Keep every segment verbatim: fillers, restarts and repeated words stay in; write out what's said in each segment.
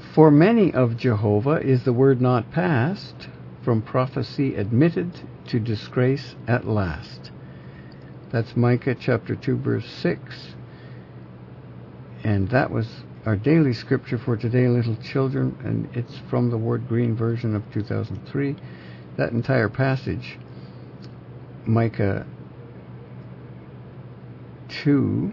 For many of Jehovah is the word not passed, from prophecy admitted to disgrace at last. That's Micah chapter two, verse six. And that was our daily scripture for today, little children, and it's from the Ward Green version of two thousand three. That entire passage, Micah two,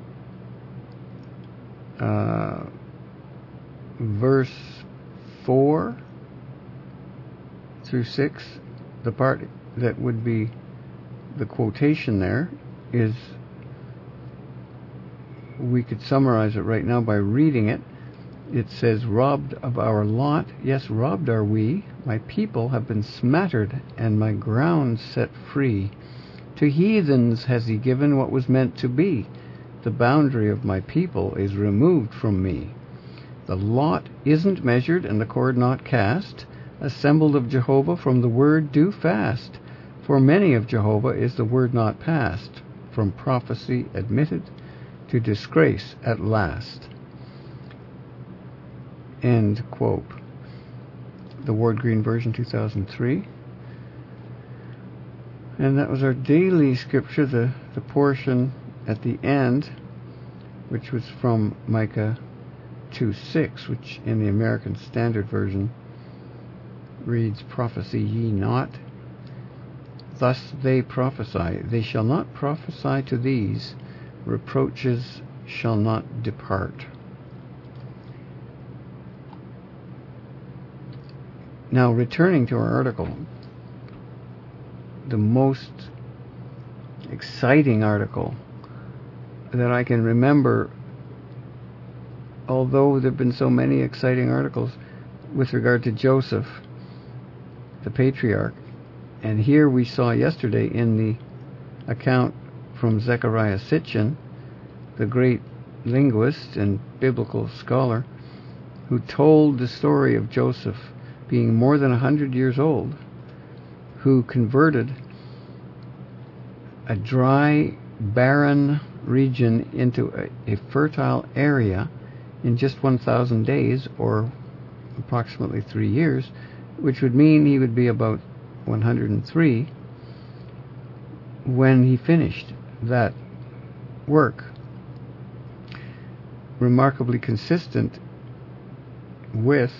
uh, verse four through six, the part that would be the quotation there is, we could summarize it right now by reading it. It says, robbed of our lot, yes, robbed are we. My people have been smattered, and my ground set free. To heathens has he given what was meant to be. The boundary of my people is removed from me. The lot isn't measured, and the cord not cast. Assembled of Jehovah from the word do fast. For many of Jehovah is the word not passed, from prophecy admitted to disgrace at last. End quote. The Ward Green version, two thousand three. And that was our daily scripture, the, the portion at the end, which was from Micah two six, which in the American Standard Version reads, prophesy ye not. Thus they prophesy. They shall not prophesy to these. Reproaches shall not depart. Now, returning to our article, the most exciting article that I can remember, although there have been so many exciting articles with regard to Joseph, the patriarch. And here we saw yesterday in the account from Zechariah Sitchin, the great linguist and biblical scholar, who told the story of Joseph being more than a hundred years old, who converted a dry, barren region into a, a fertile area in just one thousand days, or approximately three years, which would mean he would be about one hundred three when he finished that work. Remarkably consistent with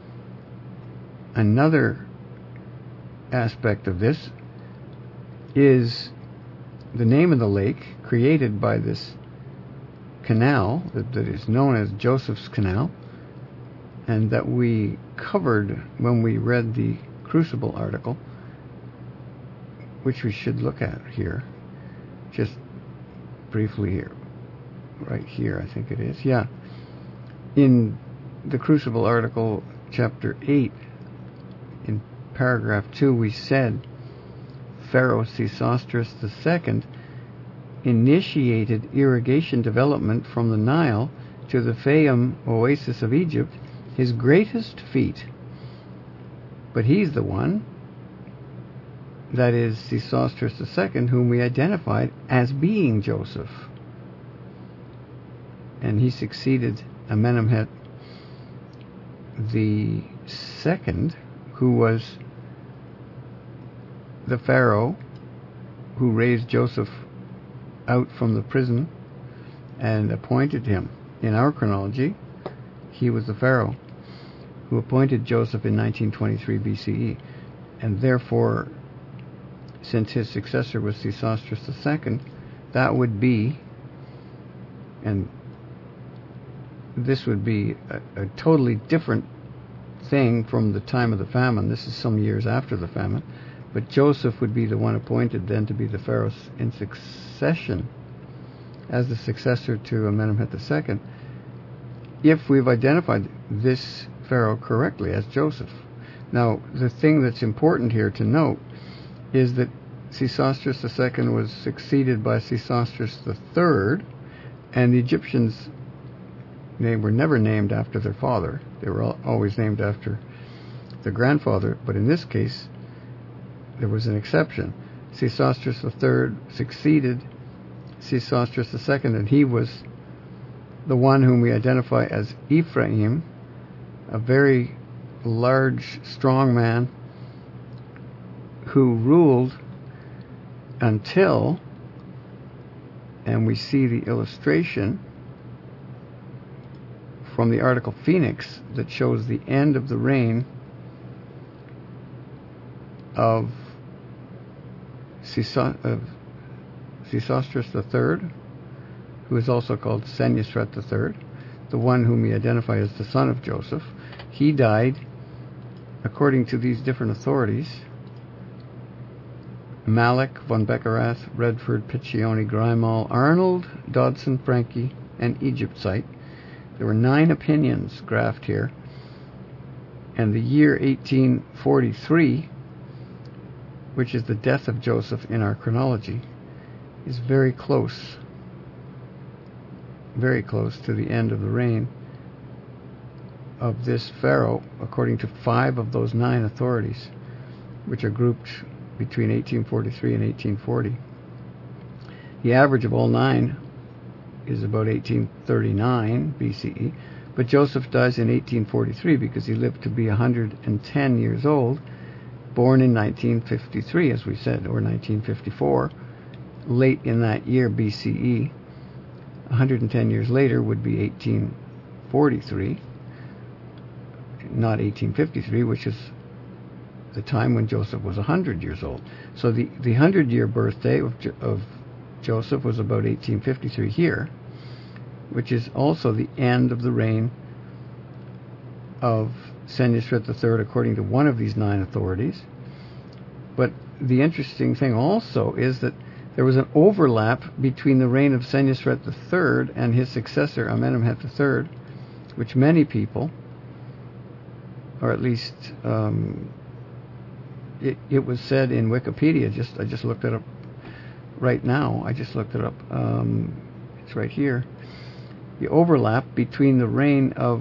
another aspect of this is the name of the lake created by this canal that, that is known as Joseph's Canal, and that we covered when we read the Crucible article, which we should look at here, just briefly here, right here, I think it is. Yeah. In the Crucible article, chapter eight, in paragraph two, we said Pharaoh Sesostris the Second initiated irrigation development from the Nile to the Fayum oasis of Egypt, his greatest feat. But he's the one, that is Sesostris the Second, whom we identified as being Joseph. And he succeeded Amenemhet the Second, who was the Pharaoh who raised Joseph out from the prison and appointed him. In our chronology, he was the Pharaoh who appointed Joseph in nineteen twenty-three B C E. And therefore, since his successor was Sesostris the Second, that would be, and this would be a, a totally different thing from the time of the famine. This is some years after the famine. But Joseph would be the one appointed then to be the Pharaoh in succession as the successor to Amenemhet the Second, if we've identified this Pharaoh correctly as Joseph. Now, the thing that's important here to note is that Sesostris the Second was succeeded by Sesostris the Third, and the Egyptians, they were never named after their father. They were always named after their grandfather, but in this case, there was an exception. Sesostris the Third succeeded Sesostris the Second, and he was the one whom we identify as Ephraim, a very large, strong man who ruled until, and we see the illustration from the article Phoenix that shows the end of the reign of Sesostris the third, who is also called Senusret the third, the one whom we identify as the son of Joseph. He died, according to these different authorities, Malek, von Beckerath, Redford, Piccioni, Grimald, Arnold, Dodson, Frankie, and Egyptite. There were nine opinions graphed here, and the year eighteen forty-three, which is the death of Joseph in our chronology, is very close, very close to the end of the reign of this pharaoh, according to five of those nine authorities, which are grouped between eighteen forty-three and eighteen forty. The average of all nine is about eighteen thirty-nine B C E, but Joseph dies in eighteen forty-three because he lived to be one hundred ten years old, born in nineteen fifty-three, as we said, or nineteen fifty-four. Late in that year, B C E, one hundred ten years later would be eighteen forty-three, not eighteen fifty-three, which is the time when Joseph was one hundred years old. So the, the one hundred-year birthday of, of Joseph was about eighteen fifty-three here, which is also the end of the reign of Senusret the third, according to one of these nine authorities. But the interesting thing also is that there was an overlap between the reign of Senusret the third and his successor, Amenemhet the third, which many people, or at least um, it, it was said in Wikipedia, just I just looked it up right now, I just looked it up, um, it's right here, the overlap between the reign of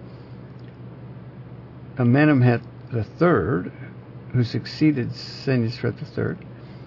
Amenemhet the third, who succeeded Senusret the third,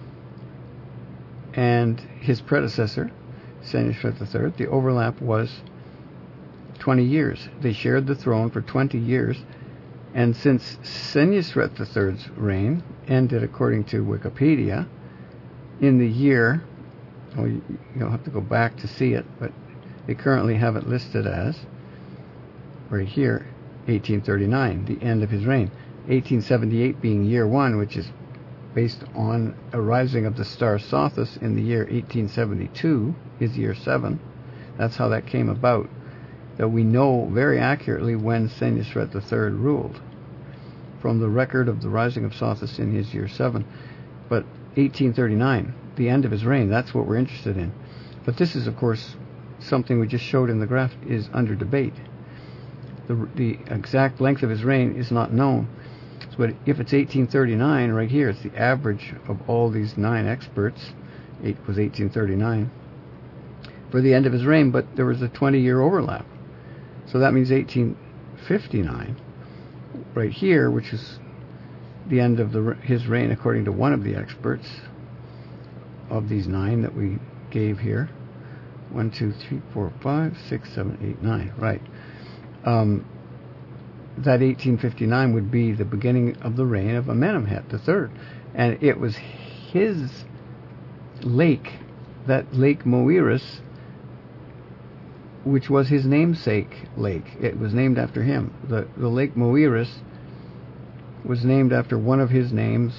and his predecessor, Senusret the third, the overlap was twenty years. They shared the throne for twenty years, and since Senusret the third's reign ended, according to Wikipedia, in the year, well, you, you'll have to go back to see it, but they currently have it listed as, right here, eighteen thirty-nine, the end of his reign. eighteen seventy-eight being year one, which is based on a rising of the star Sothis in the year eighteen seventy-two, is year seven. That's how that came about, that we know very accurately when Senusret the third ruled, from the record of the rising of Sothis in his year seven. But eighteen thirty-nine, the end of his reign, that's what we're interested in. But this is, of course, something we just showed in the graph is under debate. The, the exact length of his reign is not known. But if it's eighteen thirty-nine, right here, it's the average of all these nine experts. It was eighteen thirty-nine for the end of his reign, but there was a twenty-year overlap. So that means eighteen fifty-nine, right here, which is the end of the, his reign, according to one of the experts of these nine that we gave here. One, two, three, four, five, six, seven, eight, nine. Right. Um, that eighteen fifty-nine would be the beginning of the reign of Amenemhet the third. And it was his lake, that Lake Moeris, which was his namesake lake. It was named after him. The, the Lake Moeris was named after one of his names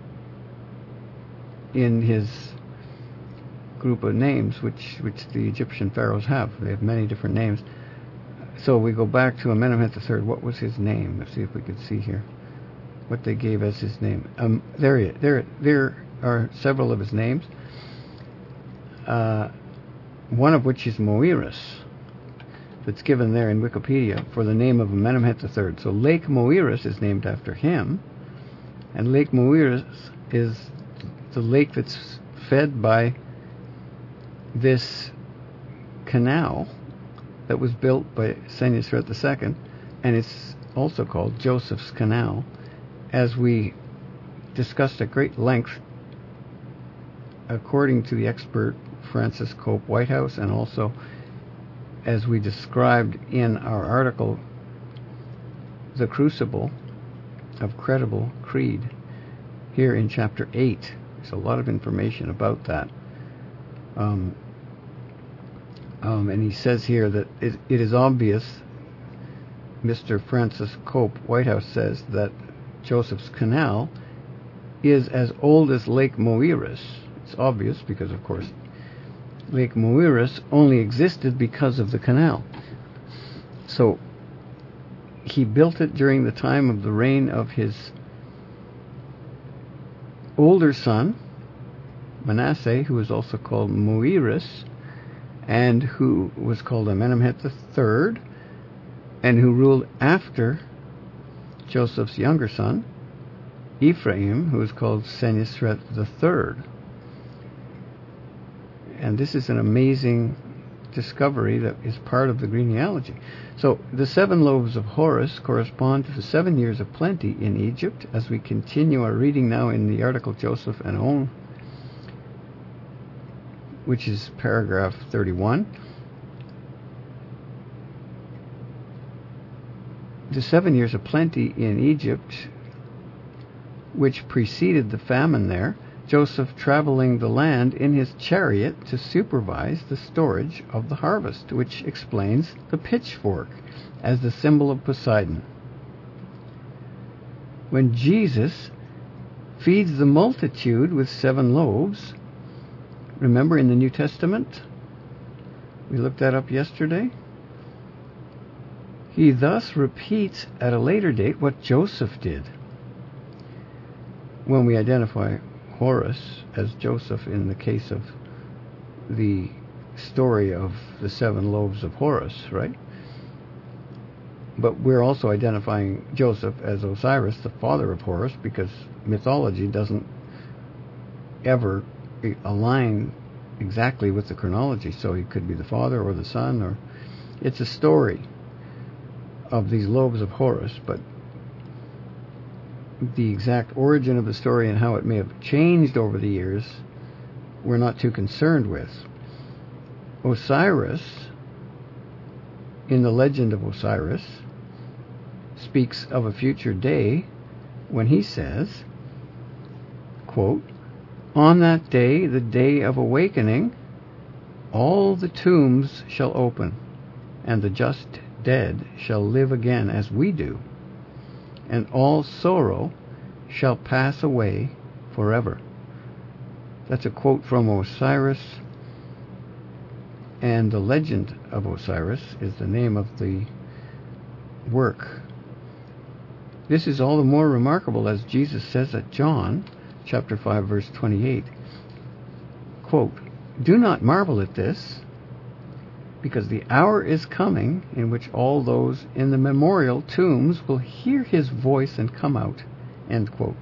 in his group of names, which, which the Egyptian pharaohs have. They have many different names. So we go back to Amenemhet the third. What was his name? Let's see if we can see here what they gave as his name. Um, there, he, there, there are several of his names. Uh, one of which is Moeris, that's given there in Wikipedia for the name of Amenemhet the third. So Lake Moeris is named after him, and Lake Moeris is the lake that's fed by this canal that was built by Senusret the second, and it's also called Joseph's Canal, as we discussed at great length, according to the expert Francis Cope Whitehouse, and also as we described in our article the crucible of credible creed here in chapter eight. There's a lot of information about that. Um, um, and he says here that it, it is obvious, Mister Francis Cope Whitehouse says, that Joseph's Canal is as old as Lake Moeris. It's obvious because, of course, Lake Moeris only existed because of the canal. So he built it during the time of the reign of his older son, Manasseh, who was also called Moeris, and who was called Amenemhet the Third, and who ruled after Joseph's younger son, Ephraim, who was called Senusret the Third. And this is an amazing discovery that is part of the genealogy. So the seven loaves of Horus correspond to the seven years of plenty in Egypt. As we continue our reading now in the article Joseph and On, which is paragraph thirty-one. The seven years of plenty in Egypt, which preceded the famine there, Joseph traveling the land in his chariot to supervise the storage of the harvest, which explains the pitchfork as the symbol of Poseidon. When Jesus feeds the multitude with seven loaves, remember in the New Testament, we looked that up yesterday, he thus repeats at a later date what Joseph did. When we identify Horus as Joseph in the case of the story of the seven loaves of Horus, right? But we're also identifying Joseph as Osiris, the father of Horus, because mythology doesn't ever align exactly with the chronology. So he could be the father or the son, or it's a story of these loaves of Horus, but the exact origin of the story and how it may have changed over the years, we're not too concerned with. Osiris, in the legend of Osiris, speaks of a future day when he says, quote, "On that day, the day of awakening, all the tombs shall open, and the just dead shall live again as we do, and all sorrow shall pass away forever." That's a quote from Osiris, and the legend of Osiris is the name of the work. This is all the more remarkable as Jesus says at John chapter five verse twenty-eight, quote, "Do not marvel at this, because the hour is coming in which all those in the memorial tombs will hear his voice and come out," end quote.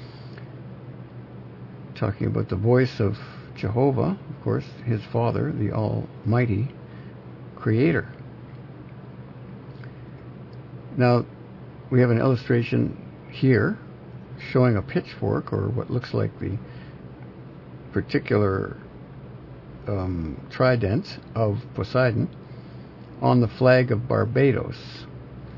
Talking about the voice of Jehovah, of course, his Father, the Almighty Creator. Now, we have an illustration here showing a pitchfork, or what looks like the particular um, trident of Poseidon, on the flag of Barbados.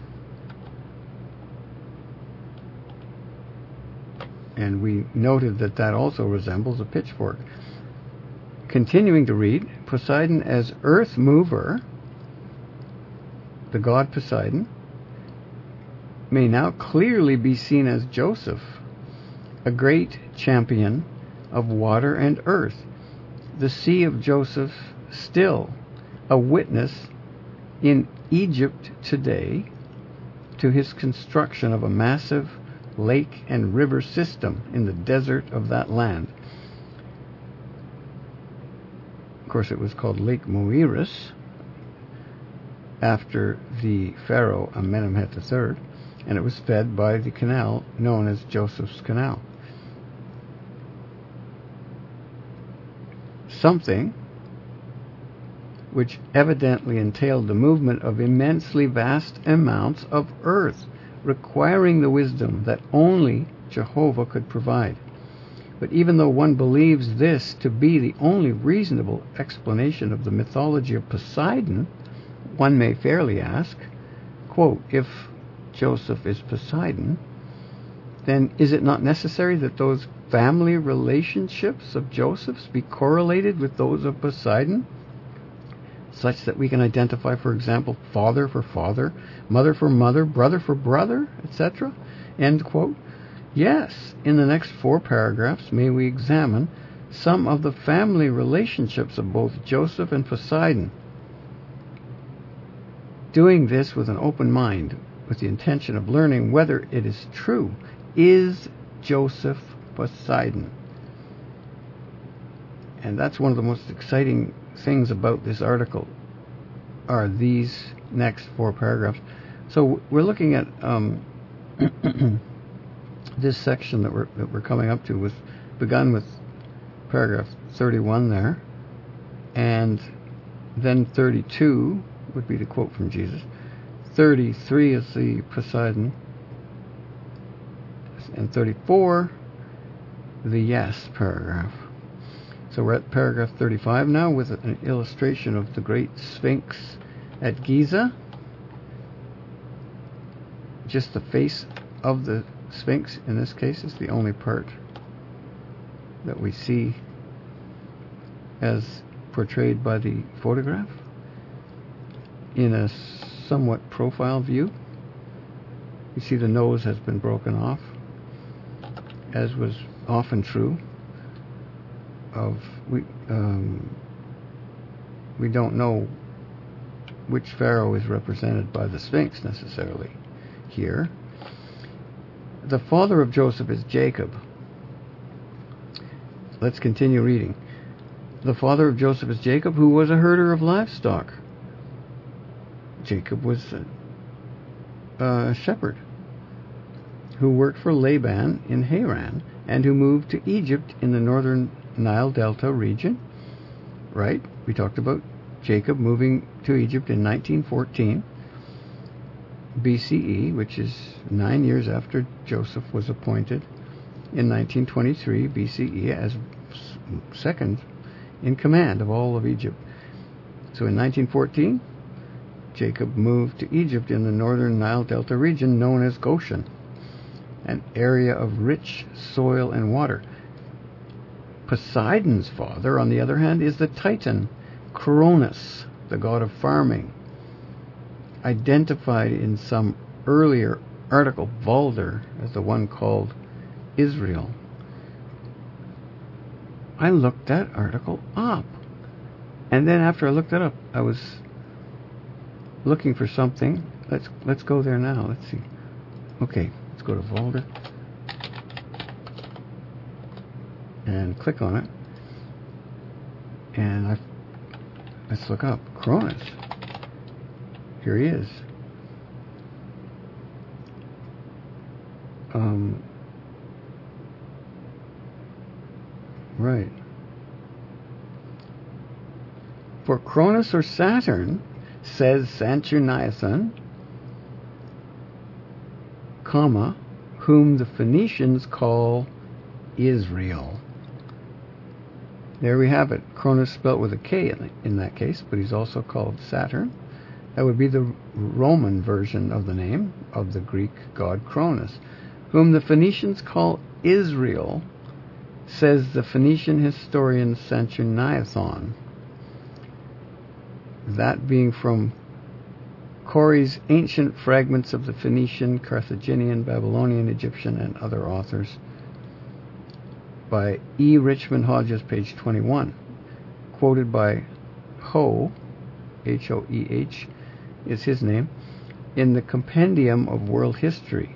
And we noted that that also resembles a pitchfork. Continuing to read, Poseidon as earth mover, the god Poseidon, may now clearly be seen as Joseph, a great champion of water and earth. The sea of Joseph still a witness in Egypt today to his construction of a massive lake and river system in the desert of that land. Of course, it was called Lake Moeris after the pharaoh Amenemhet the Third, and it was fed by the canal known as Joseph's Canal. Something which evidently entailed the movement of immensely vast amounts of earth, requiring the wisdom that only Jehovah could provide. But even though one believes this to be the only reasonable explanation of the mythology of Poseidon, one may fairly ask, quote, if Joseph is Poseidon, then is it not necessary that those family relationships of Joseph's be correlated with those of Poseidon, such that we can identify, for example, father for father, mother for mother, brother for brother, et cetera? End quote. Yes, in the next four paragraphs may we examine some of the family relationships of both Joseph and Poseidon, doing this with an open mind, with the intention of learning whether it is true. Is Joseph Poseidon? And that's one of the most exciting things about this article, are these next four paragraphs. So we're looking at um, this section that we're that we're coming up to, was begun with paragraph thirty-one there, and then thirty-two would be the quote from Jesus. thirty-three is the Poseidon, and thirty-four the yes paragraph. So we're at paragraph thirty-five now, with an illustration of the great Sphinx at Giza. Just the face of the Sphinx in this case is the only part that we see as portrayed by the photograph in a somewhat profile view. You see the nose has been broken off, as was often true of we um, we don't know which pharaoh is represented by the Sphinx necessarily here. The father of Joseph is Jacob. Let's continue reading. The father of Joseph is Jacob, who was a herder of livestock. Jacob was a, a shepherd who worked for Laban in Haran, and who moved to Egypt in the northern Nile Delta region. Right? We talked about Jacob moving to Egypt in nineteen fourteen B C E, which is nine years after Joseph was appointed in nineteen twenty-three B C E as second in command of all of Egypt. So in nineteen fourteen, Jacob moved to Egypt in the northern Nile Delta region known as Goshen, an area of rich soil and water. Poseidon's father, on the other hand, is the Titan Cronus, the god of farming, identified in some earlier article, Balder, as the one called Israel. I looked that article up, and then after I looked it up, I was looking for something. Let's let's go there now. Let's see. Okay, let's go to Balder and click on it, and I let's look up Cronus. Here he is. Um, right. For Cronus or Saturn, says Sanchuniathon, comma, whom the Phoenicians call Israel. There we have it. Cronus spelt with a K in, in that case, but he's also called Saturn. That would be the Roman version of the name of the Greek god Cronus, whom the Phoenicians call Israel, says the Phoenician historian Sanchuniathon. That being from Corey's Ancient Fragments of the Phoenician, Carthaginian, Babylonian, Egyptian, and Other Authors, by E. Richmond Hodges, page twenty-one. Quoted by Ho, H O E H, is his name, in the Compendium of World History.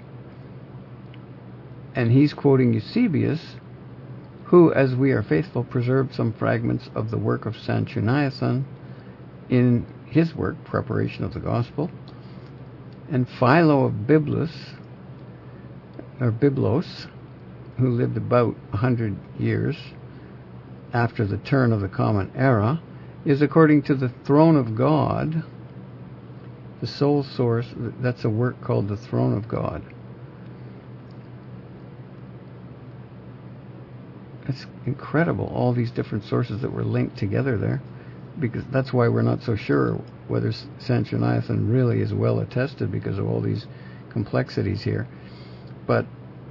And he's quoting Eusebius, who, as we are faithful, preserved some fragments of the work of Sanchuniathon in his work, Preparation of the Gospel, and Philo of Byblos, or Byblos, who lived about a hundred years after the turn of the Common Era, is according to the Throne of God, the sole source. That's a work called the Throne of God. It's incredible, all these different sources that were linked together there, because that's why we're not so sure whether Sanchuniathon really is well attested, because of all these complexities here. But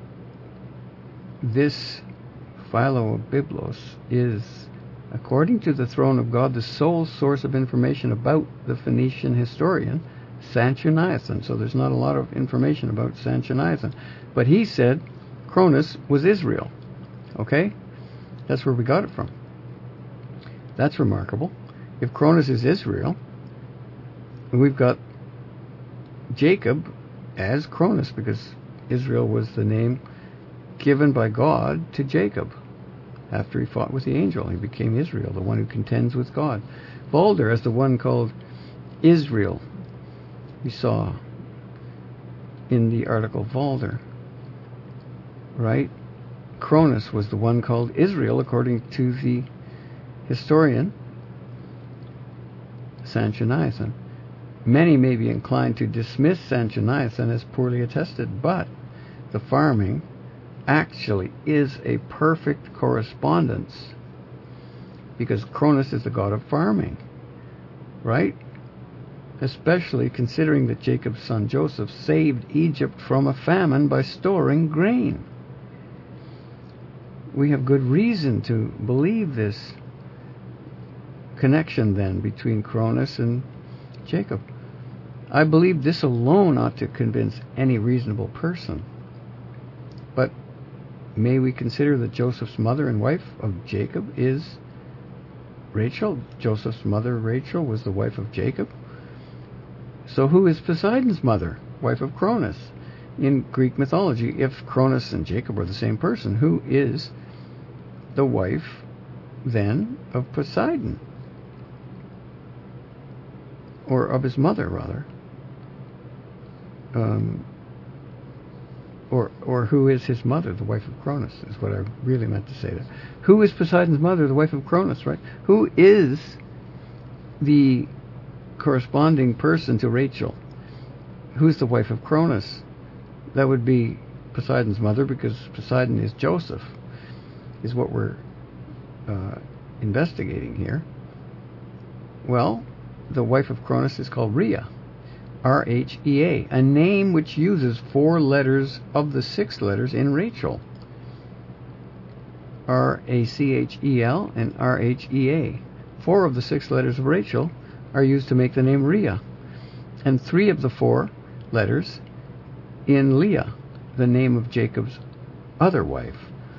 this Philo of Byblos is, according to the Throne of God, the sole source of information about the Phoenician historian Sanchoniathon. So there's not a lot of information about Sanchoniathon. But he said Cronus was Israel. Okay? That's where we got it from. That's remarkable. If Cronus is Israel, we've got Jacob as Cronus, because Israel was the name given by God to Jacob after he fought with the angel. He became Israel, the one who contends with God. Balder as the one called Israel. We saw in the article Balder, right? Cronus was the one called Israel, according to the historian Sanchoniathon. Many may be inclined to dismiss Sanchoniathon as poorly attested, but the farming actually is a perfect correspondence, because Cronus is the god of farming, right? Especially considering that Jacob's son Joseph saved Egypt from a famine by storing grain. We have good reason to believe this connection then between Cronus and Jacob. I believe this alone ought to convince any reasonable person. But may we consider that Joseph's mother and wife of Jacob is Rachel? Joseph's mother, Rachel, was the wife of Jacob. So who is Poseidon's mother, wife of Cronus? In Greek mythology, if Cronus and Jacob were the same person, who is the wife then of Poseidon? Or of his mother, rather. Um, or or who is his mother, the wife of Cronus, is what I really meant to say there. Who is Poseidon's mother, the wife of Cronus, right? Who is the corresponding person to Rachel? Who's the wife of Cronus? That would be Poseidon's mother, because Poseidon is Joseph, is what we're uh, investigating here. Well, the wife of Cronus is called Rhea, R H E A, a name which uses four letters of the six letters in Rachel. R A C H E L and R H E A. Four of the six letters of Rachel are used to make the name Rhea, and three of the four letters in Leah, the name of Jacob's other wife.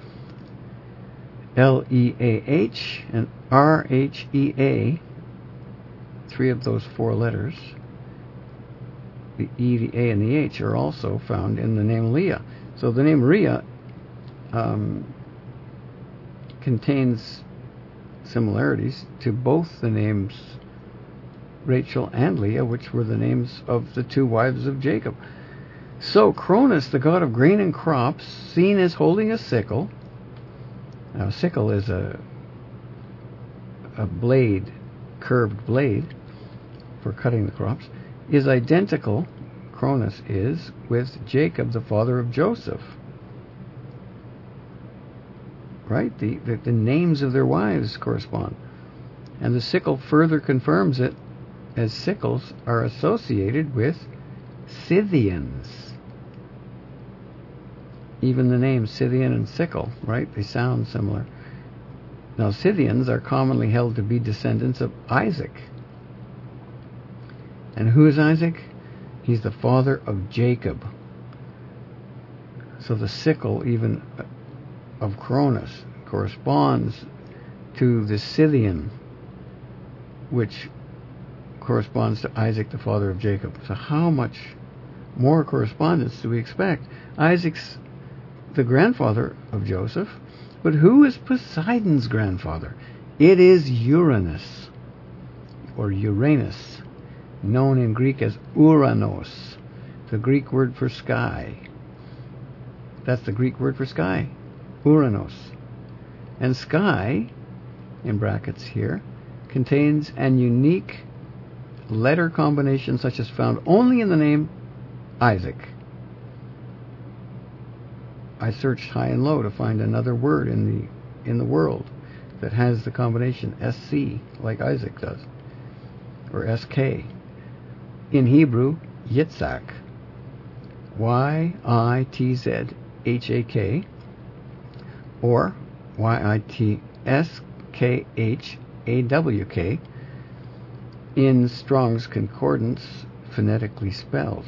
L E A H and R H E A, three of those four letters, the E, the A, and the H, are also found in the name Leah. So the name Rhea um, contains similarities to both the names Rachel and Leah, which were the names of the two wives of Jacob. So Cronus, the god of grain and crops, seen as holding a sickle. Now, a sickle is a a blade, curved blade for cutting the crops, is identical, Cronus is, with Jacob, the father of Joseph. Right? The, the, the names of their wives correspond. And the sickle further confirms it, as sickles are associated with Scythians. Even the names Scythian and sickle, right? They sound similar. Now, Scythians are commonly held to be descendants of Isaac. And who is Isaac? He's the father of Jacob. So the sickle, even of Cronus, corresponds to the Scythian, which corresponds to Isaac, the father of Jacob. So how much more correspondence do we expect? Isaac's the grandfather of Joseph, but who is Poseidon's grandfather? It is Uranus, or Uranus, known in Greek as Uranos, the Greek word for sky. That's the Greek word for sky, Uranos. And sky, in brackets here, contains an unique letter combination such as found only in the name Isaac. I searched high and low to find another word in the in the world that has the combination S C, like Isaac does, or S K. In Hebrew, Yitzhak. Y I T Z H A K or Y I T S K H A W K in Strong's Concordance, phonetically spelled.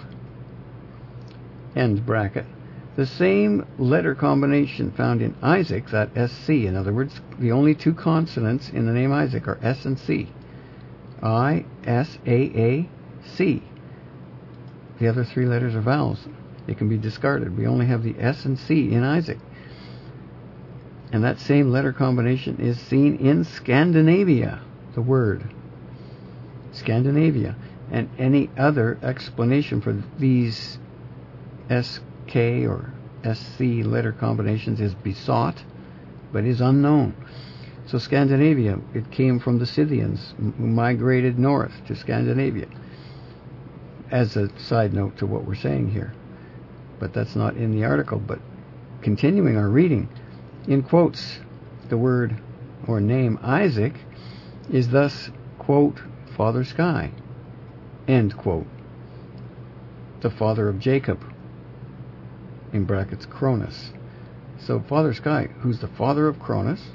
End bracket. The same letter combination found in Isaac, that S C. In other words, the only two consonants in the name Isaac are S and C. I S A A C. The other three letters are vowels. They can be discarded. We only have the S and C in Isaac. And that same letter combination is seen in Scandinavia, the word. Scandinavia. And any other explanation for these S K or S C letter combinations is besought, but is unknown. So Scandinavia, it came from the Scythians who migrated north to Scandinavia, as a side note to what we're saying here. But that's not in the article. But continuing our reading, in quotes, the word or name Isaac is thus, quote, Father Sky, end quote, the father of Jacob, in brackets Cronus. So Father Sky, who's the father of Cronus,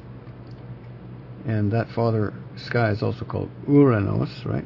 and that Father Sky is also called Uranos, right?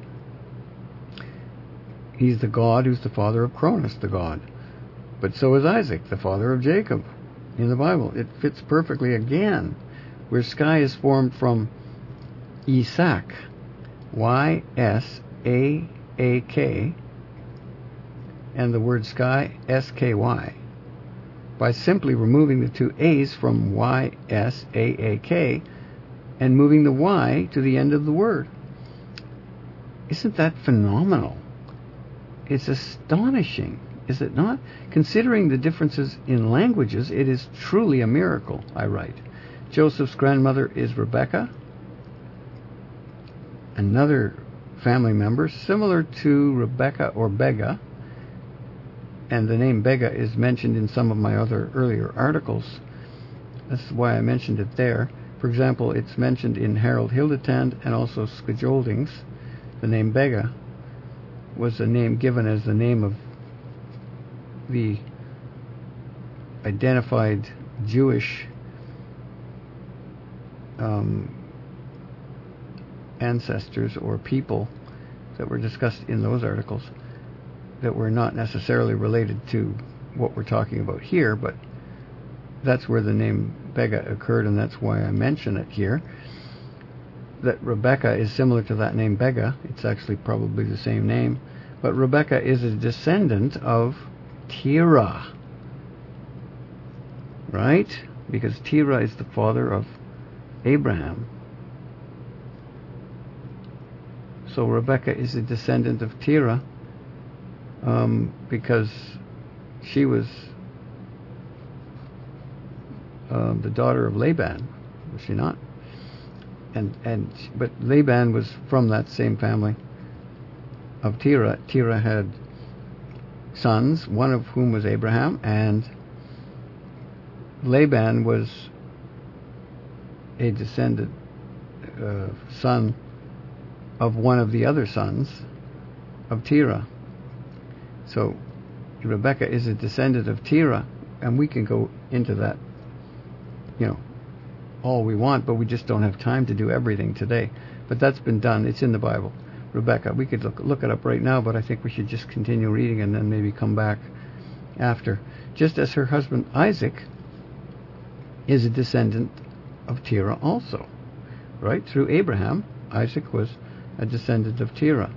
He's the god who's the father of Cronus, the god. But so is Isaac, the father of Jacob, in the Bible. It fits perfectly again, where Sky is formed from Isaac, Y S A A K, and the word sky, S K Y, by simply removing the two A's from Y S A A K and moving the Y to the end of the word. Isn't that phenomenal? It's astonishing, is it not? Considering the differences in languages, it is truly a miracle, I write. Joseph's grandmother is Rebecca, another family member similar to Rebecca or Bega, and the name Bega is mentioned in some of my other earlier articles. That's why I mentioned it there. For example, it's mentioned in Harold Hildetand and also Scajoldings. The name Bega was a name given as the name of the identified Jewish um, ancestors or people that were discussed in those articles that were not necessarily related to what we're talking about here, but that's where the name Bega occurred, and that's why I mention it here. That Rebecca is similar to that name Bega. It's actually probably the same name, but Rebecca is a descendant of Terah, right? Because Terah is the father of Abraham. So Rebecca is a descendant of Terah um, because she was uh, the daughter of Laban, was she not? And and but Laban was from that same family of Terah. Terah had sons, one of whom was Abraham, and Laban was a descendant uh, son of one of the other sons of Terah. So Rebecca is a descendant of Terah, and we can go into that, you know, all we want, but we just don't have time to do everything today. But that's been done. It's in the Bible. Rebecca, we could look, look it up right now, but I think we should just continue reading and then maybe come back after. Just as her husband Isaac is a descendant of Terah also, right? Through Abraham, Isaac was a descendant of Terah.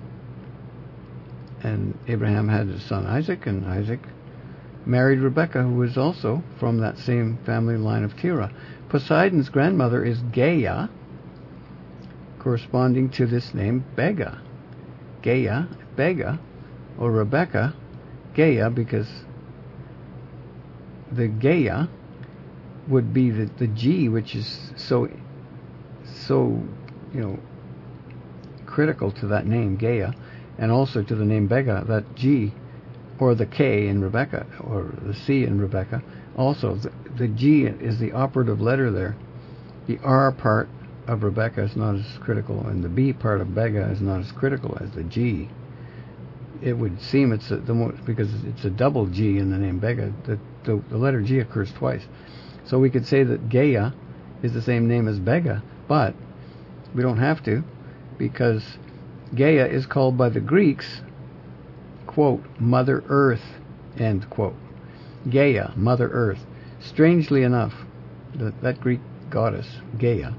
And Abraham had his son Isaac, and Isaac married Rebecca, who was also from that same family line of Terah. Poseidon's grandmother is Gaia, corresponding to this name Bega. Gaia, Bega, or Rebecca, Gaia, because the Gaia would be the, the G, which is so, so, you know, critical to that name, Gaia, and also to the name Bega, that G, or the K in Rebecca, or the C in Rebecca. Also, the, the G is the operative letter there. The R part of Rebecca is not as critical, and the B part of Bega is not as critical as the G. it would seem it's a, the most, because it's a double G in the name Bega. The, the the letter G occurs twice, so we could say that Gaia is the same name as Bega, but we don't have to, because Gaia is called by the Greeks, quote, Mother Earth, end quote. Gaia, Mother Earth. Strangely enough, that, that Greek goddess, Gaia,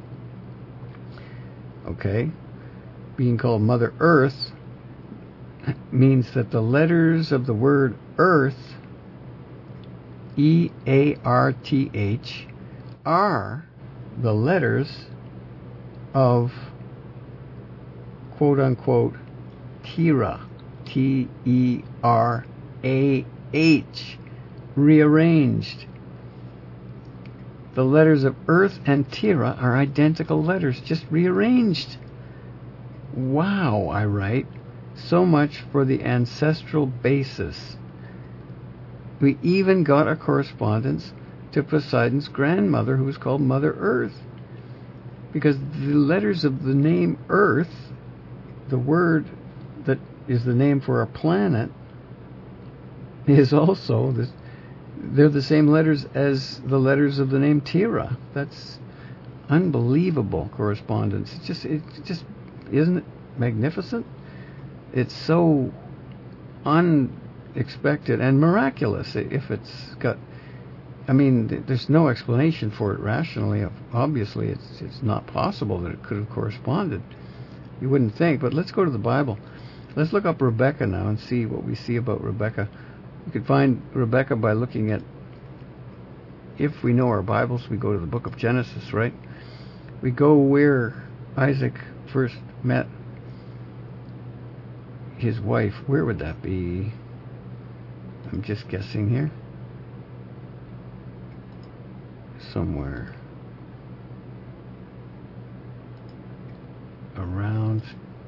okay, being called Mother Earth means that the letters of the word earth, E A R T H, are the letters of quote-unquote Tera, T E R A H, rearranged. The letters of Earth and Tera are identical letters, just rearranged. Wow, I write. So much for the ancestral basis. We even got a correspondence to Poseidon's grandmother, who was called Mother Earth, because the letters of the name Earth, the word that is the name for a planet, is also this, they're the same letters as the letters of the name Tera. That's unbelievable correspondence. It just, it just isn't it magnificent? It's so unexpected and miraculous. If it's got, I mean, there's no explanation for it rationally. Obviously, it's it's not possible that it could have corresponded. You wouldn't think. But let's go to the Bible. Let's look up Rebecca now and see what we see about Rebecca. You could find Rebecca by looking at, if we know our Bibles, we go to the book of Genesis, right? We go where Isaac first met his wife. Where would that be? I'm just guessing here. Somewhere around,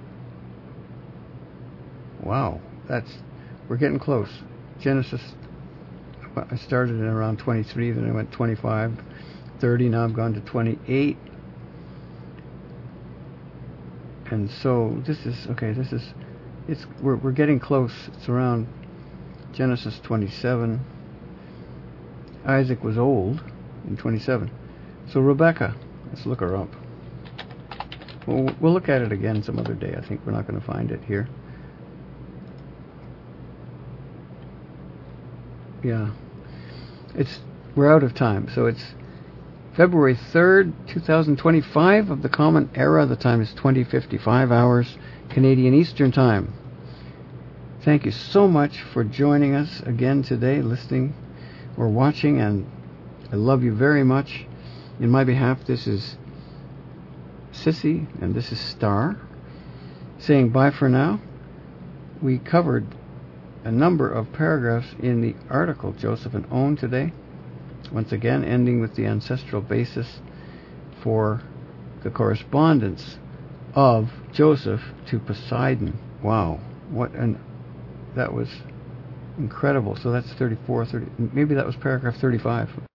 wow, that's, we're getting close. Genesis, I started in around twenty-three, then I went twenty-five, thirty, now I've gone to twenty-eight. And so this is, okay, this is, it's, we're, we're getting close. It's around Genesis twenty-seven. Isaac was old in twenty-seven. So Rebecca, let's look her up. We'll, we'll look at it again some other day. I think we're not going to find it here. Yeah. It's, we're out of time. So it's February third, two thousand twenty-five of the Common Era. The time is twenty fifty-five hours Canadian Eastern Time. Thank you so much for joining us again today, listening or watching, and I love you very much. In my behalf, this is Sissy, and this is Star, saying bye for now. We covered a number of paragraphs in the article Joseph and Owen today, once again ending with the ancestral basis for the correspondence of Joseph to Poseidon. Wow, what an, that was incredible. So that's thirty-four, thirty, maybe that was paragraph thirty-five.